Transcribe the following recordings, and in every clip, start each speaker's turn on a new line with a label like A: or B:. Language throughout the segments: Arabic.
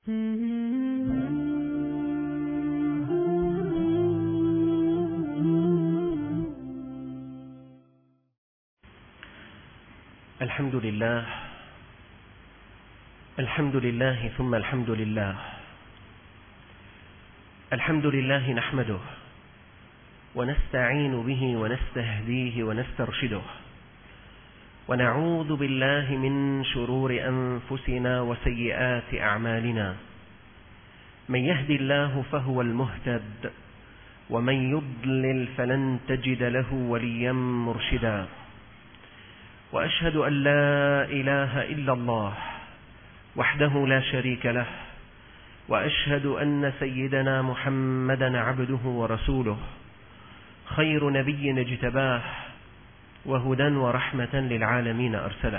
A: الحمد لله، الحمد لله ثم الحمد لله. الحمد لله نحمده ونستعين به ونستهديه ونسترشده، ونعوذ بالله من شرور أنفسنا وسيئات أعمالنا. من يهد الله فهو المهتد، ومن يضلل فلن تجد له وليا مرشدا. وأشهد أن لا إله إلا الله وحده لا شريك له، وأشهد أن سيدنا محمدا عبده ورسوله، خير نبي اجتباه، وهدى ورحمة للعالمين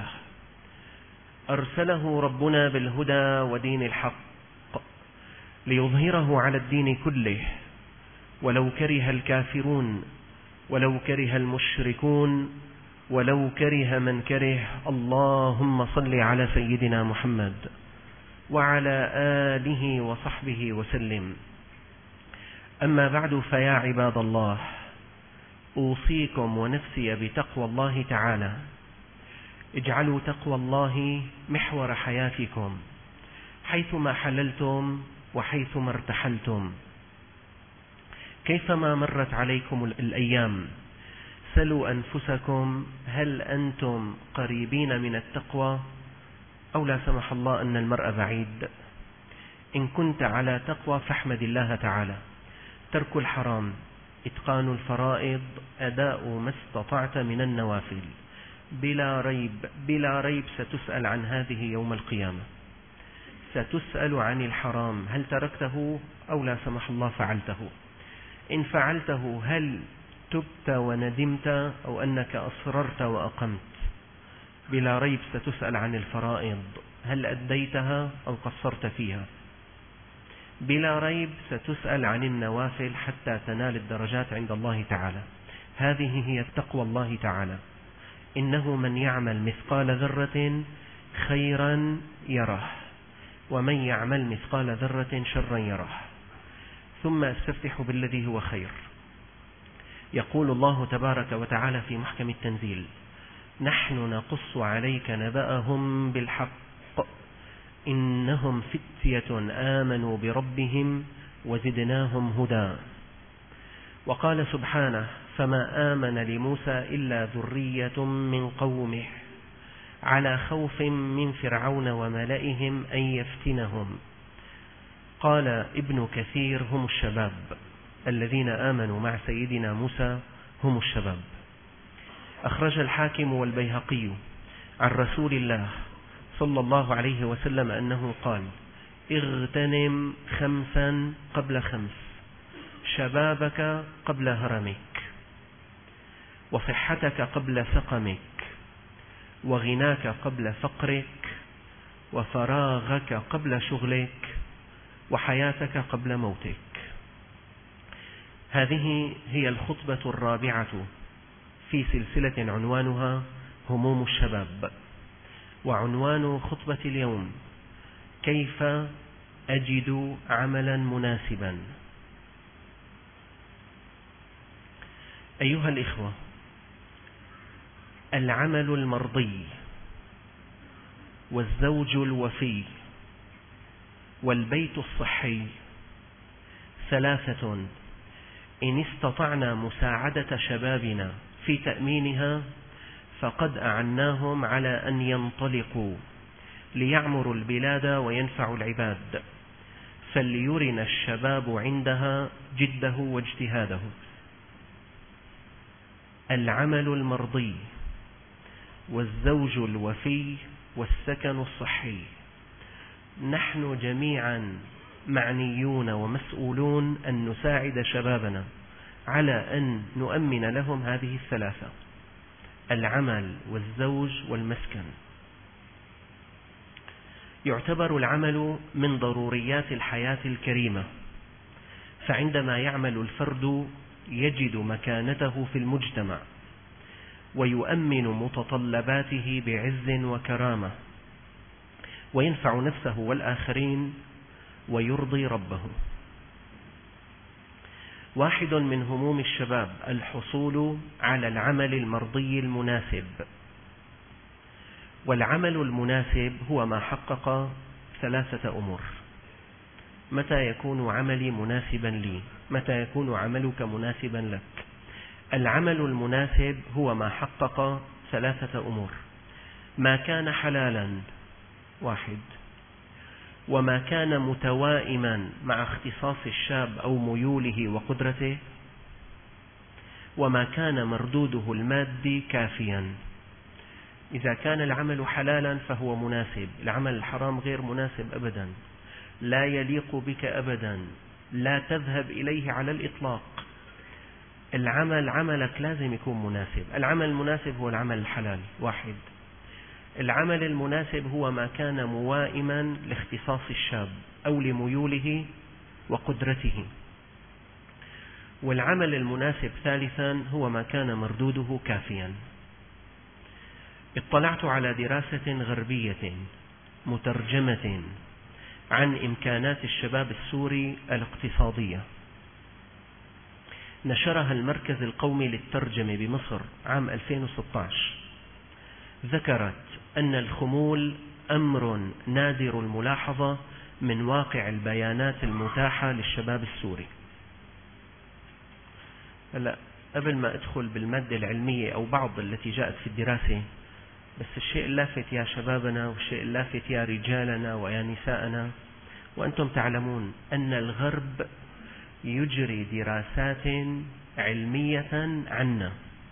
A: أرسله ربنا بالهدى ودين الحق ليظهره على الدين كله، ولو كره الكافرون، ولو كره المشركون، ولو كره من كره. اللهم صل على سيدنا محمد وعلى آله وصحبه وسلم. أما بعد، فيا عباد الله، أوصيكم ونفسي بتقوى الله تعالى. اجعلوا تقوى الله محور حياتكم حيثما حللتم وحيثما ارتحلتم. كيفما مرت عليكم الأيام، سلوا أنفسكم: هل أنتم قريبين من التقوى، أو لا سمح الله أن المرء بعيد؟ إن كنت على تقوى فاحمد الله تعالى. ترك الحرام، إتقان الفرائض، أداء ما استطعت من النوافل. بلا ريب ستسأل عن هذه يوم القيامة. ستسأل عن الحرام، هل تركته أو لا سمح الله فعلته؟ إن فعلته هل تبت وندمت، أو أنك أصررت وأقمت؟ بلا ريب ستسأل عن الفرائض، هل أديتها أو قصرت فيها؟ بلا ريب ستسأل عن النوافل حتى تنال الدرجات عند الله تعالى. هذه هي تقوى الله تعالى. إنه من يعمل مثقال ذرة خيرا يره، ومن يعمل مثقال ذرة شرا يره. ثم استفتح بالذي هو خير. يقول الله تبارك وتعالى في محكم التنزيل: نحن نقص عليك نبأهم بالحق إنهم فتية آمنوا بربهم وزدناهم هدى. وقال سبحانه: فما آمن لموسى إلا ذرية من قومه على خوف من فرعون وملئهم أن يفتنهم. قال ابن كثير: هم الشباب الذين آمنوا مع سيدنا موسى، هم الشباب. أخرج الحاكم والبيهقي عن رسول الله صلى الله عليه وسلم أنه قال: اغتنم 5 قبل 5، شبابك قبل هرمك، وصحتك قبل سقمك، وغناك قبل فقرك، وفراغك قبل شغلك، وحياتك قبل موتك. هذه هي الخطبة الرابعة في سلسلة عنوانها هموم الشباب. وعنوان خطبة اليوم: كيف أجد عملا مناسبا. أيها الإخوة، العمل المرضي والزوج الوفي والبيت الصحي 3 إن استطعنا مساعدة شبابنا في تأمينها فقد أعناهم على أن ينطلقوا ليعمروا البلاد وينفعوا العباد، فليرنا الشباب عندها جده واجتهاده. العمل المرضي والزوج الوفي والسكن الصحي، نحن جميعا معنيون ومسؤولون أن نساعد شبابنا على أن نؤمن لهم هذه 3: العمل والزوج والمسكن. يعتبر العمل من ضروريات الحياة الكريمة، فعندما يعمل الفرد يجد مكانته في المجتمع ويؤمن متطلباته بعز وكرامة، وينفع نفسه والآخرين ويرضي ربه. واحد من هموم الشباب الحصول على العمل المرضي المناسب، والعمل المناسب هو ما حقق 3 أمور. متى يكون عملي مناسبا لي؟ متى يكون عملك مناسبا لك؟ العمل المناسب هو ما حقق 3 أمور: ما كان حلالا 1، وما كان متوائما مع اختصاص الشاب أو ميوله وقدرته، وما كان مردوده المادي كافيا. إذا كان العمل حلالا فهو مناسب، العمل الحرام غير مناسب أبدا، لا يليق بك أبدا، لا تذهب إليه على الإطلاق. عملك لازم يكون مناسب. العمل المناسب هو العمل الحلال 1. العمل المناسب هو ما كان موائما لاختصاص الشاب أو لميوله وقدرته. والعمل المناسب 3 هو ما كان مردوده كافيا. اطلعت على دراسة غربية مترجمة عن إمكانات الشباب السوري الاقتصادية، نشرها المركز القومي للترجمة بمصر عام 2016. ذكرت أن الخمول أمر نادر الملاحظة من واقع البيانات المتاحة للشباب السوري. هلا قبل ما أدخل بالمادة العلمية أو بعض التي جاءت في الدراسة، بس الشيء اللافت يا شبابنا والشيء اللافت يا رجالنا ويا نساءنا، وأنتم تعلمون أن الغرب يجري دراسات علمية عنا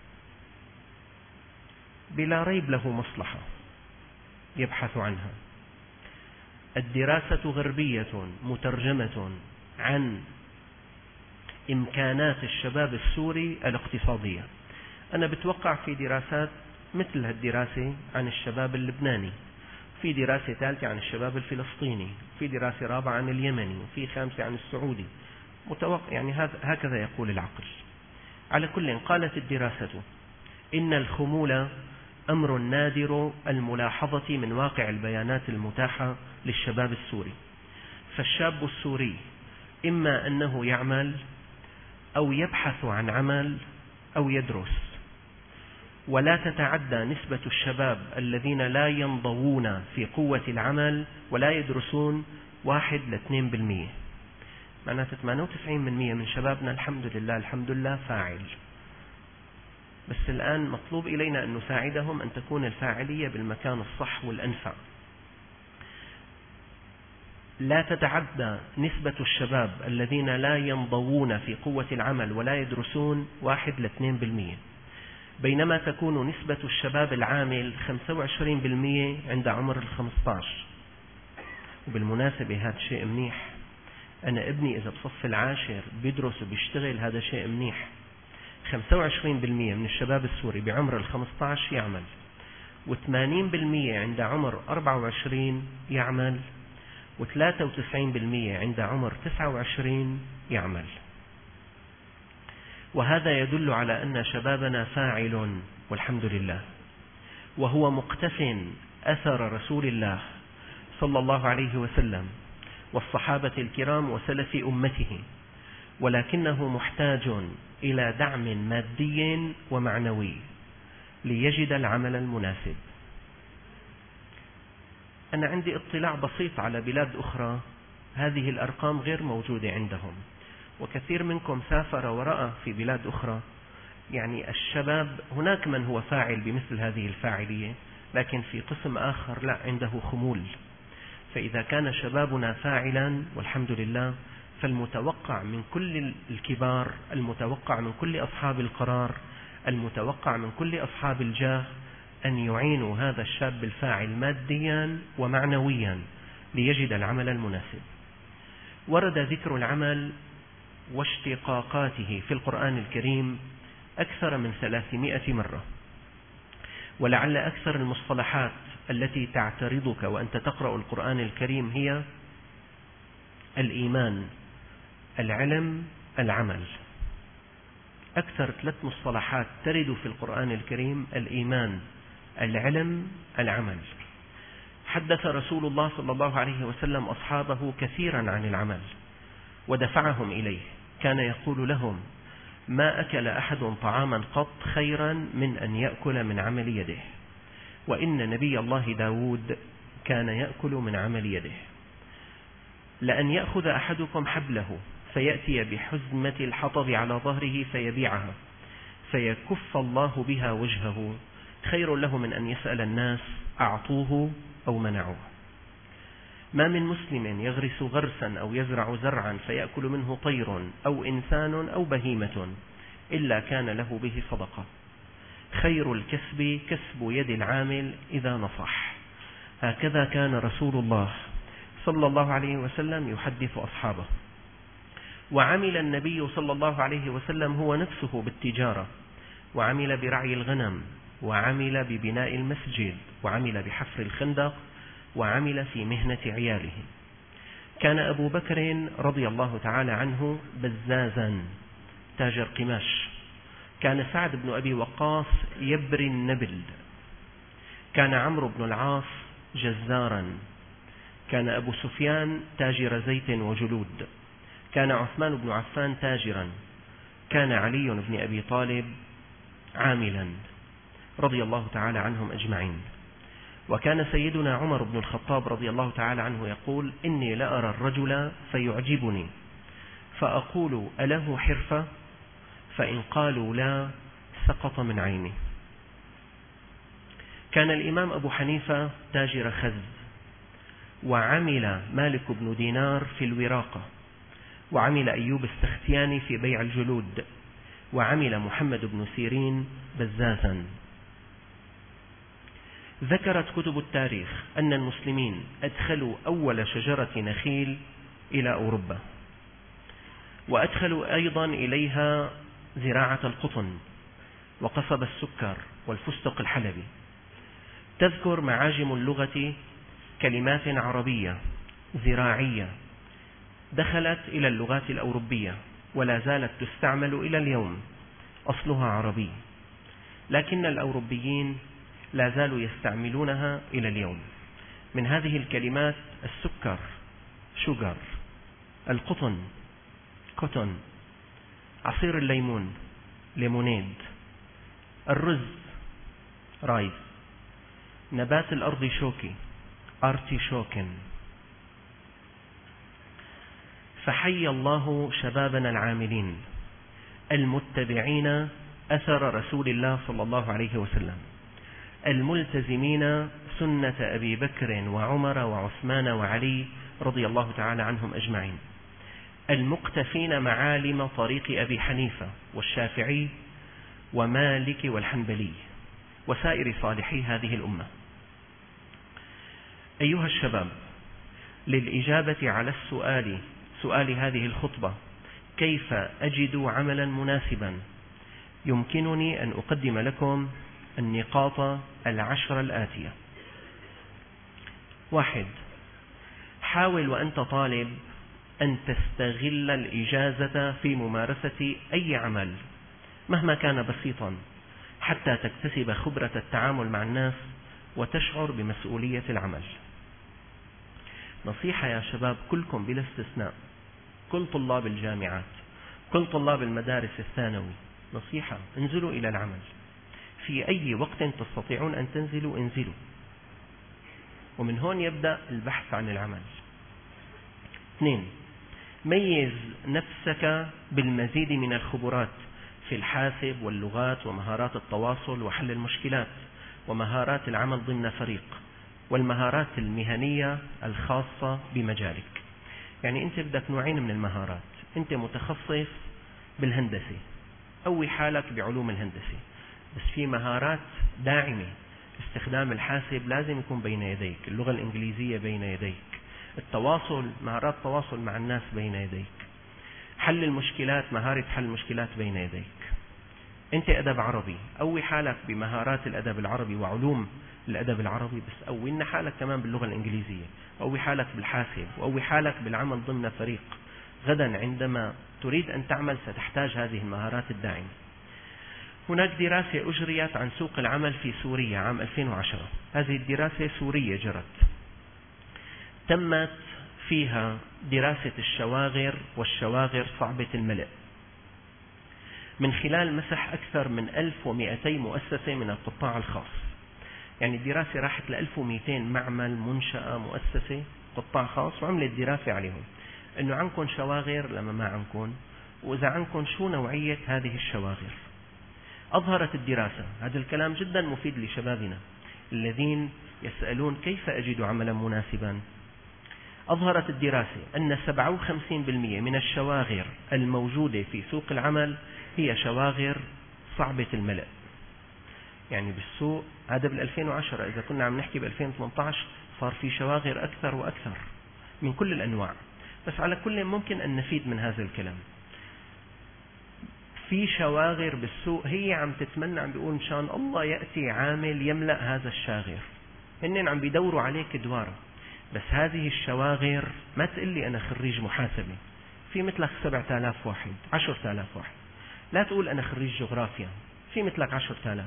A: بلا ريب له مصلحة يبحث عنها. الدراسة غربية مترجمة عن إمكانات الشباب السوري الاقتصادية. أنا بتوقع في دراسات مثل هالدراسة عن الشباب اللبناني، في دراسة ثالثة عن الشباب الفلسطيني، في دراسة رابعة عن اليمني، وفي 5 عن السعودي. يعني هكذا يقول العقل. على كل، قالت الدراسة إن الخمول أمر نادر الملاحظة من واقع البيانات المتاحة للشباب السوري. فالشاب السوري إما أنه يعمل أو يبحث عن عمل أو يدرس، ولا تتعدى نسبة الشباب الذين لا ينضوون في قوة العمل ولا يدرسون 1 ل 2%. معناته 98% من شبابنا الحمد لله فاعل. بس الآن مطلوب إلينا أن نساعدهم أن تكون الفاعلية بالمكان الصح والأنفع. لا تتعدى نسبة الشباب الذين لا ينضوون في قوة العمل ولا يدرسون 1 ل 2%، بينما تكون نسبة الشباب العامل 25% عند عمر 15. وبالمناسبة هذا شيء منيح. أنا ابني إذا بصف العاشر بيدرس وبيشتغل هذا شيء منيح. 25% من الشباب السوري بعمر 15 يعمل، و80% عند عمر 24 يعمل، و93% عند عمر 29 يعمل. وهذا يدل على أن شبابنا فاعل والحمد لله، وهو مقتف أثر رسول الله صلى الله عليه وسلم والصحابة الكرام وسلف أمته، ولكنه محتاج إلى دعم مادي ومعنوي ليجد العمل المناسب. أنا عندي اطلاع بسيط على بلاد أخرى هذه الأرقام غير موجودة عندهم، وكثير منكم سافر ورأى في بلاد أخرى. يعني الشباب هناك من هو فاعل بمثل هذه الفاعلية، لكن في قسم آخر لا، عنده خمول. فإذا كان شبابنا فاعلا والحمد لله، فالمتوقع من كل الكبار، المتوقع من كل أصحاب القرار، المتوقع من كل أصحاب الجاه أن يعينوا هذا الشاب الفاعل ماديا ومعنويا ليجد العمل المناسب. ورد ذكر العمل واشتقاقاته في القرآن الكريم أكثر من 300 مرة، ولعل أكثر المصطلحات التي تعترضك وأنت تقرأ القرآن الكريم هي الإيمان، العلم، العمل. أكثر 3 مصطلحات ترد في القرآن الكريم: الإيمان، العلم، العمل. حدث رسول الله صلى الله عليه وسلم أصحابه كثيرا عن العمل ودفعهم إليه. كان يقول لهم: ما أكل أحد طعاما قط خيرا من أن يأكل من عمل يده، وإن نبي الله داود كان يأكل من عمل يده. لأن يأخذ أحدكم حبله فيأتي بحزمة الحطب على ظهره فيبيعها فيكف الله بها وجهه خير له من أن يسأل الناس أعطوه أو منعوه. ما من مسلم يغرس غرسا أو يزرع زرعا فيأكل منه طير أو إنسان أو بهيمة إلا كان له به صدقة. خير الكسب كسب يد العامل إذا نصح. هكذا كان رسول الله صلى الله عليه وسلم يحدث أصحابه. وعمل النبي صلى الله عليه وسلم هو نفسه بالتجارة، وعمل برعي الغنم، وعمل ببناء المسجد، وعمل بحفر الخندق، وعمل في مهنة عياله. كان أبو بكر رضي الله تعالى عنه بزازا تاجر قماش. كان سعد بن أبي وقاص يبري النبل. كان عمرو بن العاص جزارا. كان أبو سفيان تاجر زيت وجلود. كان عثمان بن عفان تاجرا. كان علي بن أبي طالب عاملا رضي الله تعالى عنهم أجمعين. وكان سيدنا عمر بن الخطاب رضي الله تعالى عنه يقول: إني لأرى الرجل فيعجبني فأقول أله حرفة؟ فإن قالوا لا سقط من عيني. كان الإمام أبو حنيفة تاجر خز. وعمل مالك بن دينار في الوراقة. وعمل أيوب السختياني في بيع الجلود. وعمل محمد بن سيرين بزازا. ذكرت كتب التاريخ أن المسلمين أدخلوا أول شجرة نخيل إلى أوروبا، وأدخلوا أيضا إليها زراعة القطن وقصب السكر والفستق الحلبي. تذكر معاجم اللغة كلمات عربية زراعية دخلت إلى اللغات الأوروبية ولا زالت تستعمل إلى اليوم، أصلها عربي، لكن الأوروبيين لا زالوا يستعملونها إلى اليوم. من هذه الكلمات السكر شوغر، القطن كوتون، عصير الليمون ليمونيد، الرز رايز، نبات الأرض شوكي أرتيشوكن. فحي الله شبابنا العاملين المتبعين أثر رسول الله صلى الله عليه وسلم، الملتزمين سنة أبي بكر وعمر وعثمان وعلي رضي الله تعالى عنهم أجمعين، المقتفين معالم طريق أبي حنيفة والشافعي ومالك والحنبلي وسائر صالحي هذه الأمة. أيها الشباب، للإجابة على سؤال هذه الخطبة: كيف أجد عملا مناسبا؟ يمكنني أن أقدم لكم النقاط 10 الآتية. 1. حاول وأنت طالب أن تستغل الإجازة في ممارسة أي عمل مهما كان بسيطا حتى تكتسب خبرة التعامل مع الناس وتشعر بمسؤولية العمل. نصيحة يا شباب، كلكم بلا استثناء، كل طلاب الجامعات، كل طلاب المدارس الثانوي، نصيحة: انزلوا إلى العمل في أي وقت تستطيعون أن تنزلوا، انزلوا، ومن هون يبدأ البحث عن العمل. 2. ميز نفسك بالمزيد من الخبرات في الحاسب واللغات ومهارات التواصل وحل المشكلات ومهارات العمل ضمن فريق والمهارات المهنية الخاصة بمجالك. يعني أنت بدك نوعين من المهارات. أنت متخصص بالهندسة، قوي حالك بعلوم الهندسة، بس في مهارات داعمة. استخدام الحاسب لازم يكون بين يديك، اللغة الإنجليزية بين يديك، التواصل، مهارات التواصل مع الناس بين يديك، حل المشكلات، مهارة حل المشكلات بين يديك. أنت أدب عربي، قوي حالك بمهارات الأدب العربي وعلوم الأدب العربي، بس قوي حالك كمان باللغة الإنجليزية، قوي حالك بالحاسب، وقوي حالك بالعمل ضمن فريق. غدا عندما تريد أن تعمل ستحتاج هذه المهارات الداعمة. هناك دراسة أجريت عن سوق العمل في سوريا عام 2010. هذه الدراسة سورية جرت، تمت فيها دراسة الشواغر والشواغر صعبة الملء من خلال مسح أكثر من 1200 مؤسسة من القطاع الخاص. يعني الدراسة راحت ل 1200 معمل، منشأة، مؤسسة، قطاع خاص، وعملت دراسة عليهم أنه عندكم شواغر لما ما عندكم، وإذا عندكم شو نوعية هذه الشواغر. أظهرت الدراسة، هذا الكلام جدا مفيد لشبابنا الذين يسألون كيف أجد عملا مناسبا. أظهرت الدراسة أن 57% من الشواغر الموجودة في سوق العمل هي شواغر صعبة الملء. يعني بالسوق هذا بال2010، إذا كنا عم نحكي ب2018 صار في شواغر أكثر وأكثر من كل الأنواع. بس على كل ممكن أن نفيد من هذا الكلام. في شواغر بالسوق هي عم تتمنى، عم بيقول مشان الله يأتي عامل يملأ هذا الشاغر، هن عم بيدوروا عليك دوارة. بس هذه الشواغر ما تقول لي أنا خريج محاسبة في مثلك 7000 واحد 10,000 واحد، لا تقول أنا خريج جغرافيا في مثلك 10,000.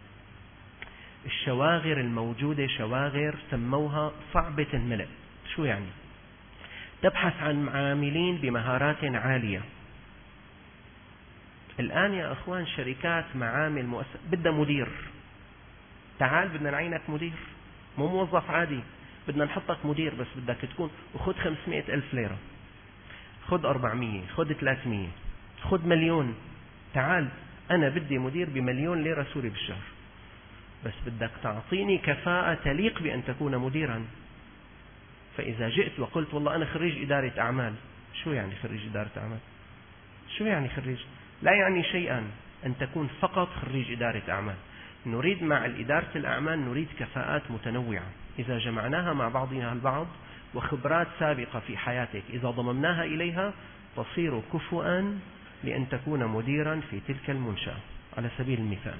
A: الشواغر الموجودة شواغر سموها صعبة الملء. شو يعني؟ تبحث عن عاملين بمهارات عالية. الآن يا أخوان شركات، معامل، بدها مدير. تعال بدنا نعينك مدير، مو موظف عادي، بدنا نحطك مدير، بس بدك تكون وخذ 500,000 ليرة، خذ 400، خذ 300، خذ 1,000,000. تعال أنا بدي مدير ب1,000,000 ليرة سوري بالشهر، بس بدك تعطيني كفاءة تليق بأن تكون مديرا. فإذا جئت وقلت والله أنا خريج إدارة أعمال، شو يعني خريج إدارة أعمال؟ شو يعني خريج؟ لا يعني شيئا أن تكون فقط خريج إدارة أعمال. نريد مع إدارة الأعمال نريد كفاءات متنوعة، إذا جمعناها مع بعضنا البعض وخبرات سابقة في حياتك إذا ضممناها إليها تصير كفؤا لأن تكون مديرا في تلك المنشأة. على سبيل المثال،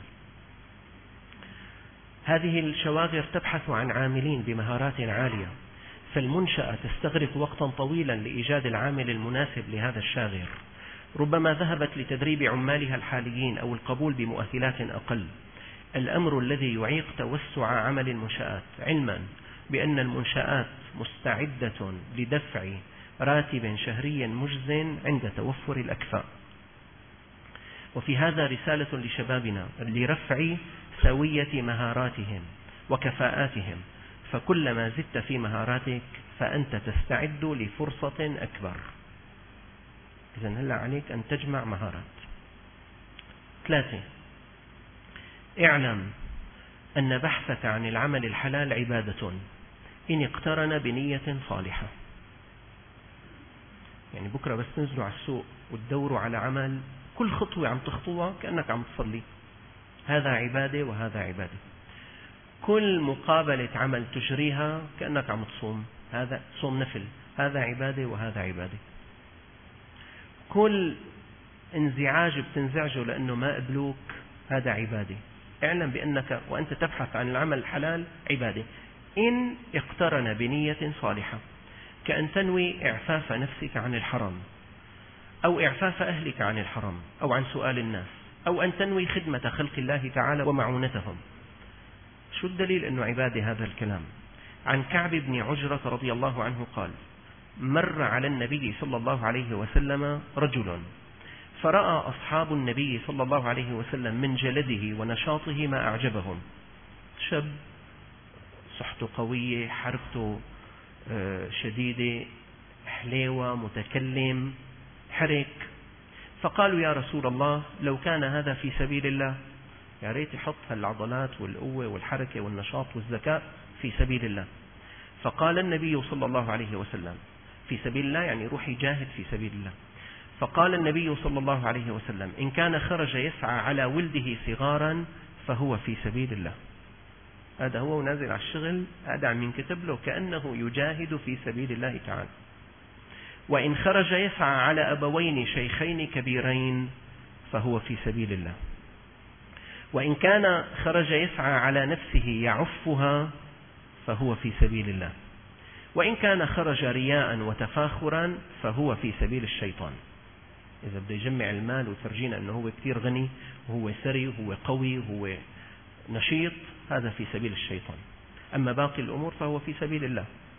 A: هذه الشواغر تبحث عن عاملين بمهارات عالية، فالمنشأة تستغرق وقتا طويلا لإيجاد العامل المناسب لهذا الشاغر. ربما ذهبت لتدريب عمالها الحاليين أو القبول بمؤهلات أقل، الأمر الذي يعيق توسع عمل المنشآت، علما بأن المنشآت مستعدة لدفع راتب شهري مجز عند توفر الأكفاء. وفي هذا رسالة لشبابنا لرفع سوية مهاراتهم وكفاءاتهم، فكلما زدت في مهاراتك فأنت تستعد لفرصة أكبر. إذن هلأ عليك أن تجمع مهارات. 3. اعلم أن بحثك عن العمل الحلال عبادة إن اقترن بنية صالحة. يعني بكرة بس تنزلوا على السوق وتدوروا على عمل، كل خطوة عم تخطوها كأنك عم تصلي، هذا عبادة وهذا عبادة. كل مقابلة عمل تجريها كأنك عم تصوم، هذا صوم نفل، هذا عبادة وهذا عبادة. كل انزعاج بتنزعجه لأنه ما قبلوك هذا عبادة. اعلم بأنك وأنت تبحث عن العمل الحلال عبادة إن اقترن بنية صالحة، كأن تنوي إعفاف نفسك عن الحرام، أو إعفاف أهلك عن الحرام أو عن سؤال الناس، أو أن تنوي خدمة خلق الله تعالى ومعونتهم. شو الدليل أنه عبادة هذا الكلام؟ عن كعب بن عجرة رضي الله عنه قال: مر على النبي صلى الله عليه وسلم رجل، فرأى أصحاب النبي صلى الله عليه وسلم من جلده ونشاطه ما أعجبهم. شاب صحته قوية، حركته شديدة، حليوة، متكلم، حرك. فقالوا: يا رسول الله، لو كان هذا في سبيل الله، يا ريت يحط العضلات والقوة والحركة والنشاط والذكاء في سبيل الله. فقال النبي صلى الله عليه وسلم: في سبيل الله يعني روح يجاهد في سبيل الله. فقال النبي صلى الله عليه وسلم: إن كان خرج يسعى على ولده صغارا فهو في سبيل الله. هذا هو ونازل على الشغل، هذا عم ينكتب له كأنه يجاهد في سبيل الله تعالى. وإن خرج يسعى على أبوين شيخين كبيرين فهو في سبيل الله. وإن كان خرج يسعى على نفسه يعفها فهو في سبيل الله. وإن كان خرج رياء وتفاخرا فهو في سبيل الشيطان. إذا بده يجمع المال وترجينا أنه هو كثير غني وهو ثري وهو قوي وهو نشيط، هذا في سبيل الشيطان. أما باقي الأمور فهو في سبيل الله.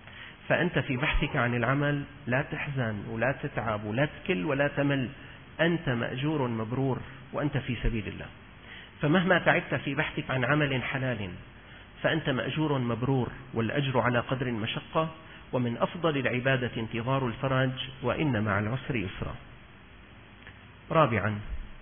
A: فأنت في بحثك عن العمل لا تحزن ولا تتعب ولا تكل ولا تمل، أنت مأجور مبرور وأنت في سبيل الله. فمهما تعبت في بحثك عن عمل حلال فأنت مأجور مبرور، والأجر على قدر المشقة، ومن أفضل العبادة انتظار الفرج، وإن مع العسر يسرا. رابعا،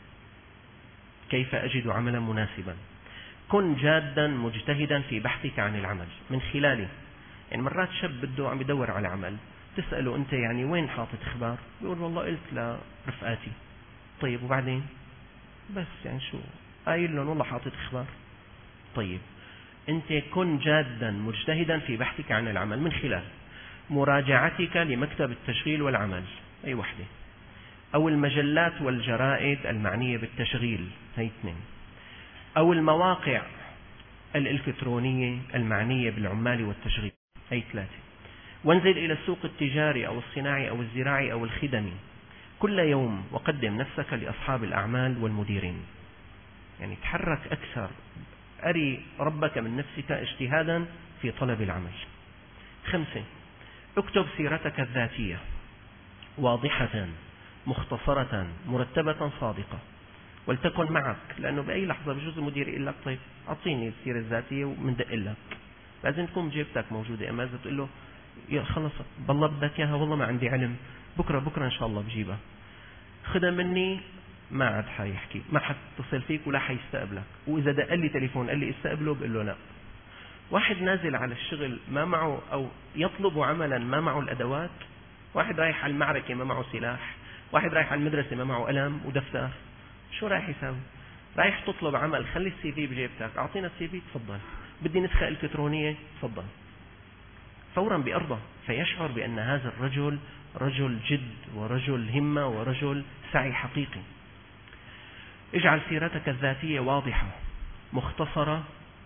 A: كيف أجد عملا مناسبا؟ كن جادا مجتهدا في بحثك عن العمل من خلاله. يعني مرات شاب بده عم يدور على عمل، تسأله أنت يعني وين حاطط إخبار؟ بيقول والله قلت لرفقاتي. طيب وبعدين؟ بس يعني شو قايل لهم والله حاطط إخبار. طيب أنت كن جادا مجتهدا في بحثك عن العمل من خلال مراجعتك لمكتب التشغيل والعمل، أي وحدة، أو المجلات والجرائد المعنية بالتشغيل، هي 2، أو المواقع الإلكترونية المعنية بالعمال والتشغيل، هي 3. وانزل إلى السوق التجاري أو الصناعي أو الزراعي أو الخدمي كل يوم، وقدم نفسك لأصحاب الأعمال والمديرين. يعني تحرك أكثر، أري ربك من نفسك اجتهادا في طلب العمل. 5، اكتب سيرتك الذاتية واضحة مختصرة مرتبة صادقة، ولتكن معك، لأنه بأي لحظة بجوز المدير يقول لك طيب أعطيني السيرة الذاتية ومندق لك، لازم تكون بجيبتك موجودة. أما إذا تقول له يا خلص بالله بدك إياها والله ما عندي علم، بكرة إن شاء الله بجيبها، خدها مني، ما عاد حيحكي، ما حتصل فيك ولا حيستقبلك، وإذا دق لي تليفون قال لي استقبله بقول له لا. واحد نازل على الشغل ما معه، أو يطلب عملا ما معه الأدوات، واحد رايح على المعركة ما معه سلاح، واحد رايح على المدرسة ما معه قلم ودفتر، شو رايح يساوي؟ رايح تطلب عمل، خلي السي في بجيبتك، أعطينا السي في، تفضل، بدي نسخة إلكترونية، تفضل، فورا بأرضه، فيشعر بأن هذا الرجل رجل جد ورجل همة ورجل سعي حقيقي. اجعل سيرتك الذاتية واضحة مختصرة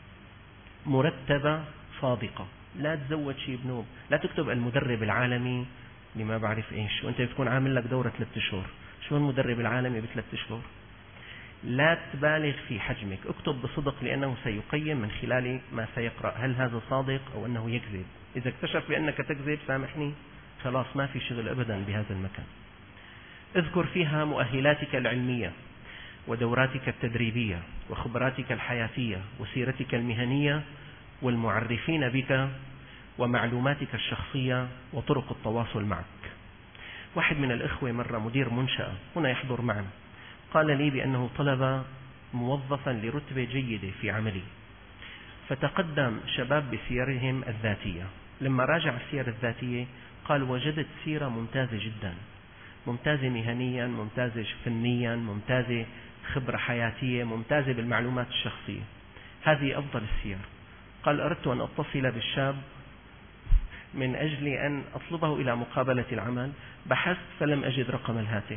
A: مرتبة صادقة، لا تزود شيء بنوب، لا تكتب المدرب العالمي لما بعرف ايش وانت بتكون عامل لك دورة 3 أشهر، شو المدرب العالمي ب3 أشهر؟ لا تبالغ في حجمك، اكتب بصدق، لأنه سيقيم من خلال ما سيقرأ هل هذا صادق أو أنه يكذب. إذا اكتشف بأنك تكذب سامحني، خلاص ما في شغل أبدا بهذا المكان. اذكر فيها مؤهلاتك العلمية ودوراتك التدريبية وخبراتك الحياتية وسيرتك المهنية والمعرفين بك ومعلوماتك الشخصية وطرق التواصل معك. واحد من الإخوة مرة مدير منشأة هنا يحضر معنا، قال لي بأنه طلب موظفا لرتبة جيدة في عمله، فتقدم شباب بسيرهم الذاتية. لما راجع السيرة الذاتية قال وجدت سيرة ممتازة جدا، ممتازة مهنيا، ممتازة فنيا، ممتازة خبرة حياتية، ممتازة بالمعلومات الشخصية، هذه أفضل السير. قال أردت أن أتصل بالشاب من أجل أن أطلبه إلى مقابلة العمل، بحثت فلم أجد رقم الهاتف،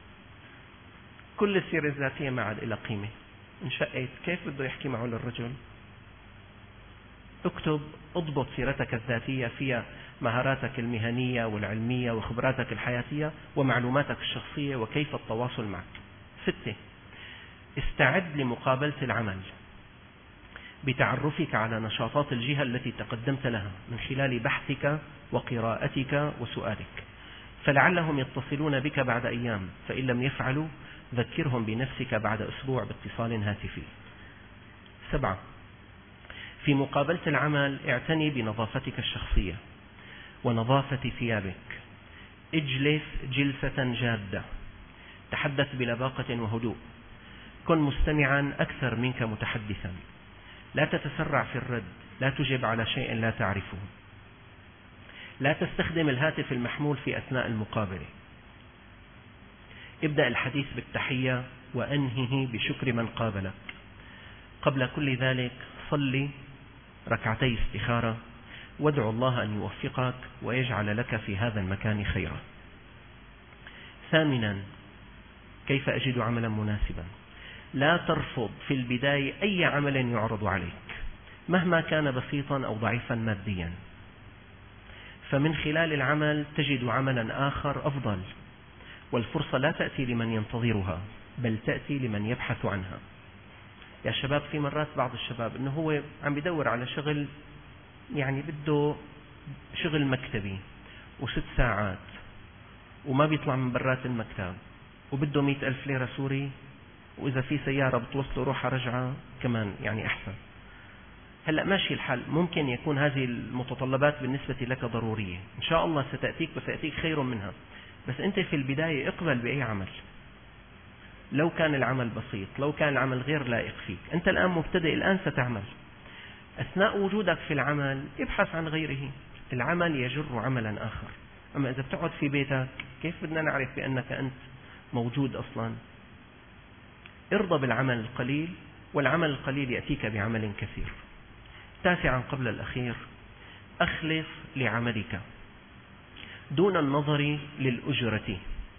A: كل السيرة الذاتية ما عاد إلى قيمة. انشقيت كيف بده يحكي معه للرجل؟ اكتب، اضبط سيرتك الذاتية فيها مهاراتك المهنية والعلمية وخبراتك الحياتية ومعلوماتك الشخصية وكيف التواصل معك. 6، استعد لمقابلة العمل بتعرفك على نشاطات الجهة التي تقدمت لها من خلال بحثك وقراءتك وسؤالك، فلعلهم يتصلون بك بعد أيام، فإن لم يفعلوا ذكرهم بنفسك بعد أسبوع باتصال هاتفي. 7، في مقابلة العمل اعتني بنظافتك الشخصية ونظافة ثيابك، اجلس جلسة جادة، تحدث بلباقة وهدوء، كن مستمعا أكثر منك متحدثا، لا تتسرع في الرد، لا تجب على شيء لا تعرفه، لا تستخدم الهاتف المحمول في أثناء المقابلة، ابدأ الحديث بالتحية وأنهه بشكر من قابلك. قبل كل ذلك صلي ركعتي استخارة وادعو الله أن يوفقك ويجعل لك في هذا المكان خيرا. 8، كيف أجد عملا مناسبا؟ لا ترفض في البداية أي عمل يعرض عليك مهما كان بسيطا أو ضعيفا ماديا، فمن خلال العمل تجد عملا آخر أفضل، والفرصة لا تأتي لمن ينتظرها بل تأتي لمن يبحث عنها. يا شباب، في مرات بعض الشباب إنه هو عم يدور على شغل، يعني بده شغل مكتبي و6 ساعات وما بيطلع من برات المكتب وبده 100,000 ليرة سوري، وإذا في سيارة بتوصله روحة رجعة كمان يعني أحسن. هلأ ماشي الحال، ممكن يكون هذه المتطلبات بالنسبة لك ضرورية، إن شاء الله ستأتيك وسيأتيك خير منها، بس أنت في البداية اقبل بأي عمل. لو كان العمل بسيط، لو كان العمل غير لائق فيك، أنت الآن مبتدئ، الآن ستعمل. أثناء وجودك في العمل ابحث عن غيره، العمل يجر عملا آخر. أما إذا بتقعد في بيتك كيف بدنا نعرف بأنك أنت موجود أصلا؟ ارضى بالعمل القليل، والعمل القليل يأتيك بعمل كثير. 9 قبل الأخير، أخلص لعملك دون النظر للأجرة.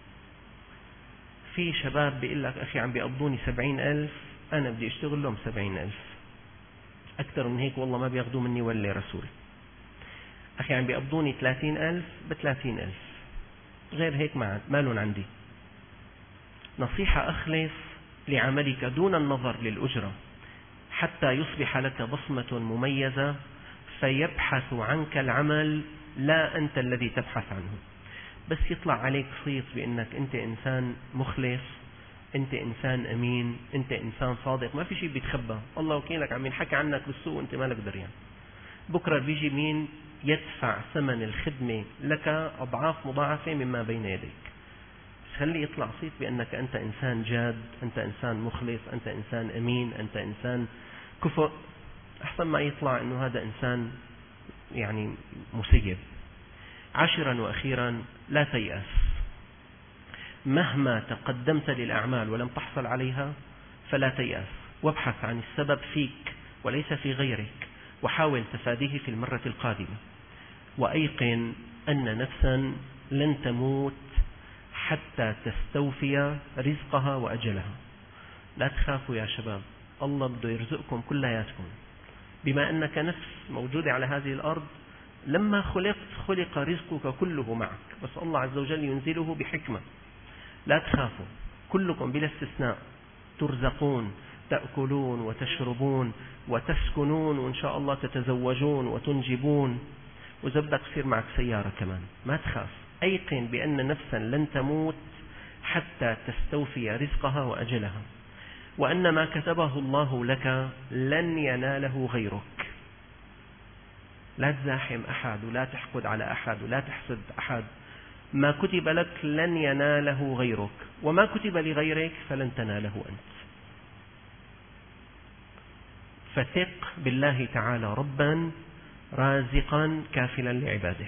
A: في شباب بيقول لك أخي عم بيقبضوني 70,000، أنا بدي أشتغل لهم 70,000، أكثر من هيك والله ما بياخدوا مني ولا ليرة سوري. أخي عم بيقبضوني 30,000 ب30,000، غير هيك ما لهم عندي. نصيحة: أخلص لعملك دون النظر للأجرة حتى يصبح لك بصمة مميزة فيبحث عنك العمل لا أنت الذي تبحث عنه. بس يطلع عليك صيت بأنك أنت إنسان مخلص، أنت إنسان أمين، أنت إنسان صادق، ما في شيء بيتخبى، الله وكيلك عم ينحكي عنك بالسوق وأنت ما لك دريان. بكرة بيجي مين يدفع ثمن الخدمة لك أضعاف مضاعفة مما بين يديك. خلي يطلع صيت بأنك أنت إنسان جاد، أنت إنسان مخلص، أنت إنسان أمين، أنت إنسان كفء، أحسن ما يطلع أنه هذا إنسان يعني مسيب. 10 وأخيرا، لا تيأس. مهما تقدمت للأعمال ولم تحصل عليها فلا تيأس، وابحث عن السبب فيك وليس في غيرك، وحاول تفاديه في المرة القادمة. وأيقن أن نفسا لن تموت حتى تستوفي رزقها وأجلها. لا تخافوا يا شباب، الله بده يرزقكم كلياتكم. بما أنك نفس موجودة على هذه الأرض، لما خلقت خلق رزقك كله معك، بس الله عز وجل ينزله بحكمة. لا تخافوا، كلكم بلا استثناء ترزقون، تأكلون وتشربون وتسكنون، وإن شاء الله تتزوجون وتنجبون، وإذا بدك تصير معك سيارة كمان. ما تخاف، أيقن بأن نفسا لن تموت حتى تستوفي رزقها وأجلها، وأن ما كتبه الله لك لن يناله غيرك. لا تزاحم أحد، ولا تحقد على أحد، ولا تحسد أحد. ما كتب لك لن يناله غيرك، وما كتب لغيرك فلن تناله أنت. فثق بالله تعالى ربا رازقا كافلا لعباده.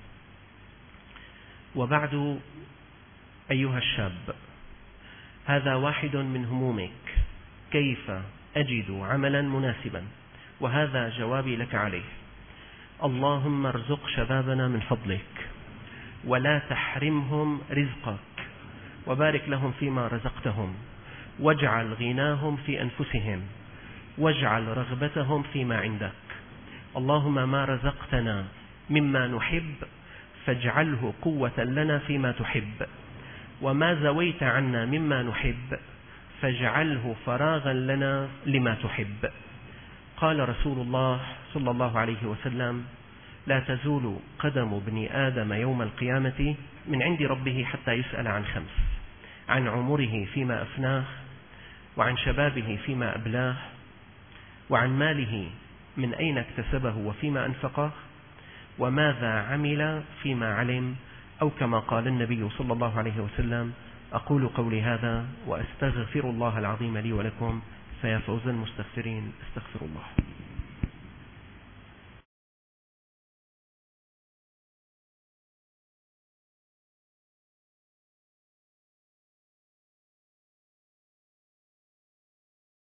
A: وبعد أيها الشاب، هذا واحد من همومك: كيف أجد عملا مناسبا؟ وهذا جوابي لك عليه: اللهم ارزق شبابنا من فضلك، ولا تحرمهم رزقك، وبارك لهم فيما رزقتهم، واجعل غناهم في أنفسهم، واجعل رغبتهم فيما عندك. اللهم ما رزقتنا مما نحب فاجعله قوة لنا فيما تحب، وما زويت عنا مما نحب فاجعله فراغا لنا لما تحب. قال رسول الله صلى الله عليه وسلم: لا تزول قدم ابن آدم يوم القيامة من عند ربه حتى يسأل عن 5: عن عمره فيما أفناه، وعن شبابه فيما أبلاه، وعن ماله من أين اكتسبه وفيما أنفقه، وماذا عمل فيما علم، أو كما قال النبي صلى الله عليه وسلم. أقول قولي هذا وأستغفر الله العظيم لي ولكم، فيا فوز المستغفرين، استغفر الله.